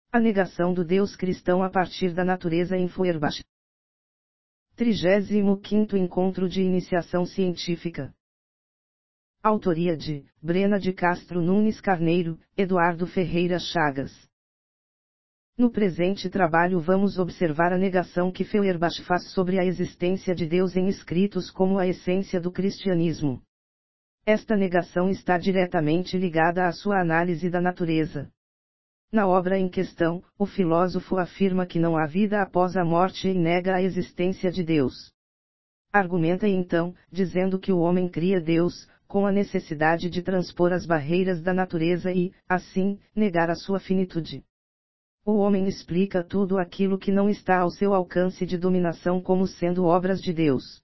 A negação do Deus cristão a partir da natureza em Feuerbach. 35º Encontro de Iniciação Científica. Autoria de Brena de Castro Nunes Carneiro, Eduardo Ferreira Chagas. No presente trabalho vamos observar a negação que Feuerbach faz sobre a existência de Deus em escritos como a essência do cristianismo. Esta negação está diretamente ligada à sua análise da natureza. Na obra em questão, o filósofo afirma que não há vida após a morte e nega a existência de Deus. Argumenta então, dizendo que o homem cria Deus, com a necessidade de transpor as barreiras da natureza e, assim, negar a sua finitude. O homem explica tudo aquilo que não está ao seu alcance de dominação como sendo obras de Deus.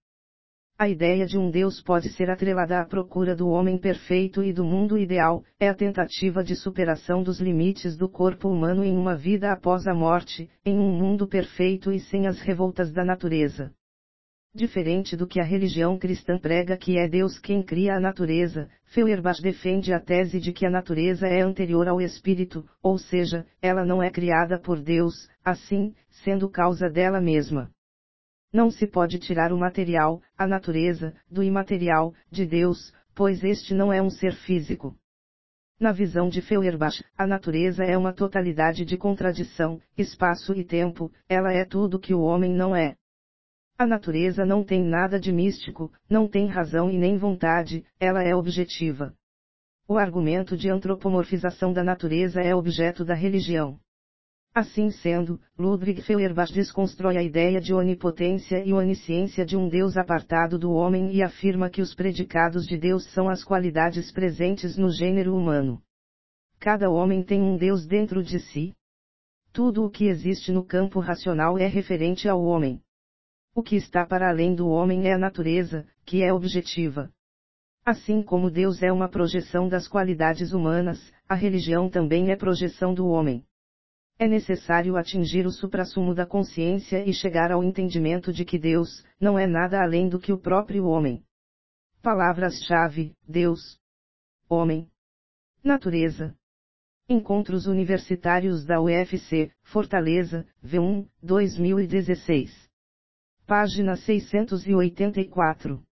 A ideia de um Deus pode ser atrelada à procura do homem perfeito e do mundo ideal, é a tentativa de superação dos limites do corpo humano em uma vida após a morte, em um mundo perfeito e sem as revoltas da natureza. Diferente do que a religião cristã prega que é Deus quem cria a natureza, Feuerbach defende a tese de que a natureza é anterior ao espírito, ou seja, ela não é criada por Deus, assim, sendo causa dela mesma. Não se pode tirar o material, a natureza, do imaterial, de Deus, pois este não é um ser físico. Na visão de Feuerbach, a natureza é uma totalidade de contradição, espaço e tempo, ela é tudo que o homem não é. A natureza não tem nada de místico, não tem razão e nem vontade, ela é objetiva. O argumento de antropomorfização da natureza é objeto da religião. Assim sendo, Ludwig Feuerbach desconstrói a ideia de onipotência e onisciência de um Deus apartado do homem e afirma que os predicados de Deus são as qualidades presentes no gênero humano. Cada homem tem um Deus dentro de si. Tudo o que existe no campo racional é referente ao homem. O que está para além do homem é a natureza, que é objetiva. Assim como Deus é uma projeção das qualidades humanas, a religião também é projeção do homem. É necessário atingir o suprassumo da consciência e chegar ao entendimento de que Deus não é nada além do que o próprio homem. Palavras-chave: Deus, homem, natureza. Encontros Universitários da UFC, Fortaleza, V1, 2016. Página 684.